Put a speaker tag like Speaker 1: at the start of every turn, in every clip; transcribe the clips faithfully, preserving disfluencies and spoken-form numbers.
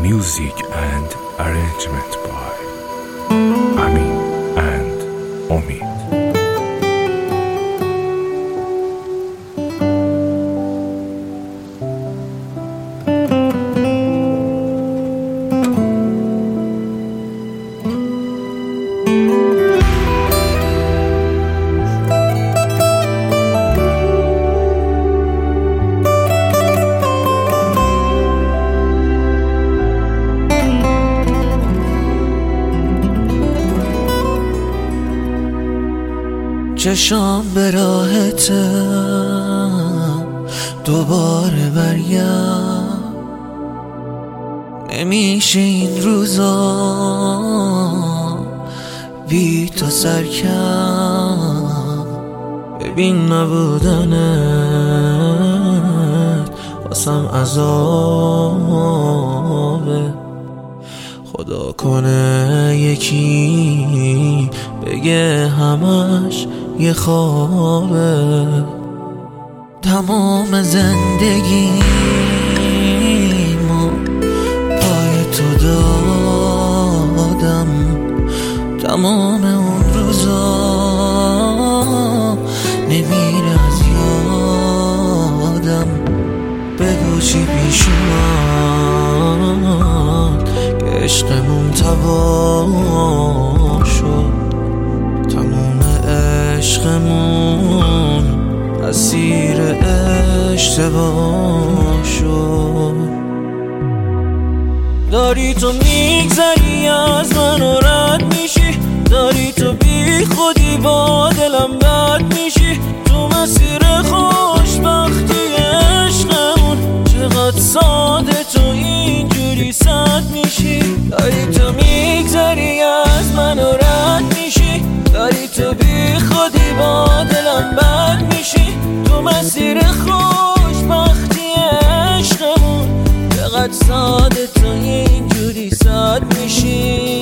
Speaker 1: Music and arrangement by Amin and Omid.
Speaker 2: چشام به راحتم دوباره برگرد، نمیشه این روزا بی تو سر کرد. ببین نبودنت واسم عذابه، خدا کنه یکی بگه همش یه خوابه. تمام زندگیمو پای تو دادم، تمام اون روزا نمیره از یادم. بگو چی پیش اومد که عشقمون تباه شد، تمام عشقمون اسیر اشتباه شد. داری تو میگذری از من و رد میشی، داری تو بی خودی با دلم بد میشی. تو مسیر خوشبختی عشقمون چقدر ساده تو اینجوری سد میشی. داری تو میگذری از من و رد میشی، داری تو بی خودی با دلم بد میشی. تو مسیر خوشبختی عشقمون چقدر ساده تو اینجوری سد میشی.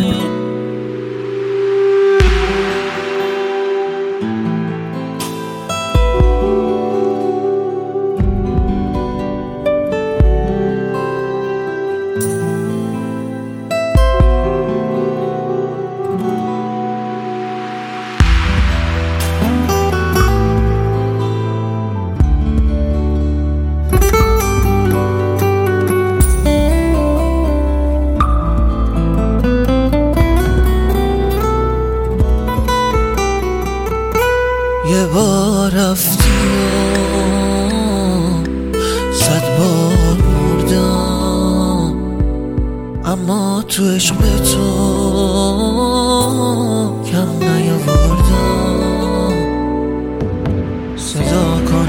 Speaker 2: یه بار رفتی و صد بار مردم، اما تو عشق به تو کم نیاوردم. صدا کن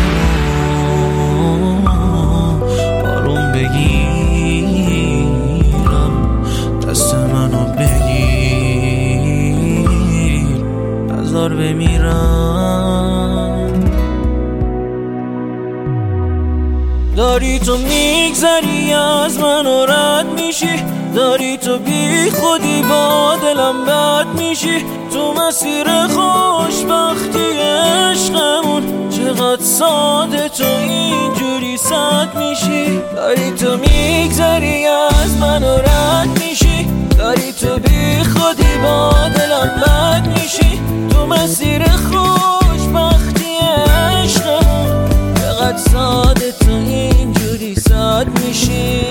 Speaker 2: اسمم آروم بگیرم، دست منو بگیر نذار بمیرم. داری تو میگذری از من و رد میشی، داری تو بی خودی با دلم بد میشی. تو مسیر خوشبختی عشقمون چقدر ساده تو اینجوری سد میشی. داری تو میگذری از من و رد میشی، داری تو بی خودی با دلم بد میشی. تو مسیر خوشبختی عشقمون چقدر ساده تو اینجوری سد میشی.